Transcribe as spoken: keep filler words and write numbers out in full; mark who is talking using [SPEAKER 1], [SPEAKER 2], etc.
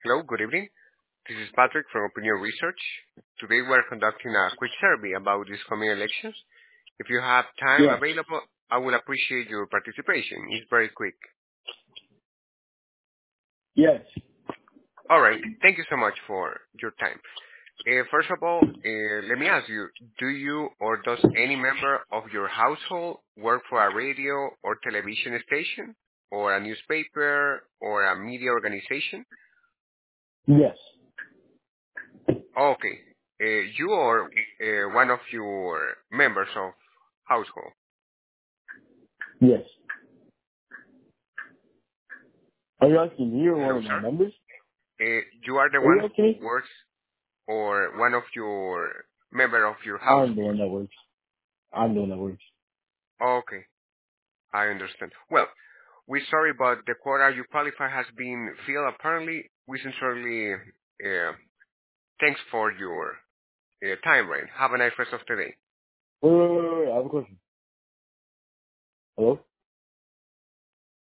[SPEAKER 1] Hello, good evening. This is Patrick from Opinion Research. Today we're conducting a quick survey about these coming elections. If you have time
[SPEAKER 2] Yes.
[SPEAKER 1] available, I would appreciate your participation. It's very quick.
[SPEAKER 2] Yes.
[SPEAKER 1] All right. Thank you so much for your time. Uh, first of all, uh, let me ask you, do you or does any member of your household work for a radio or television station or a newspaper or a media organization?
[SPEAKER 2] Yes.
[SPEAKER 1] Okay. Uh, you or uh, one of your members of household?
[SPEAKER 2] Yes. Are you asking me or one
[SPEAKER 1] Hello,
[SPEAKER 2] of my
[SPEAKER 1] sir.
[SPEAKER 2] members?
[SPEAKER 1] Uh, you are the
[SPEAKER 2] Are you
[SPEAKER 1] one who
[SPEAKER 2] asking me?
[SPEAKER 1] works or one of your member of your
[SPEAKER 2] I'm the
[SPEAKER 1] household?
[SPEAKER 2] one that works. I'm the one that works.
[SPEAKER 1] Okay. I understand. Well, we're sorry, but the quota you qualify has been filled. Apparently, we sincerely uh, thanks for your uh, time, Rain. Have a nice rest of the day.
[SPEAKER 2] Wait, wait, wait, wait, wait. I have a question. Hello?